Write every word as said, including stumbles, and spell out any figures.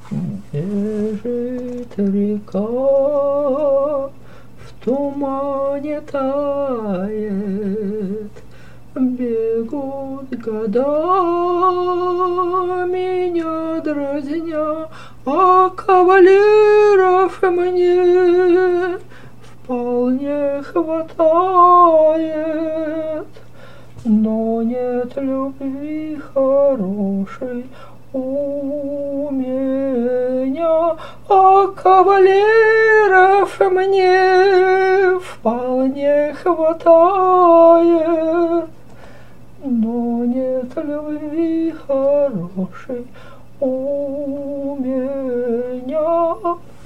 Бежит река, в тумане тает, бегут года, меня дразня, а кавалеров мне вполне хватает. Но нет любви хорошей у меня, а кавалеров мне вполне хватает. Но нет любви хорошей у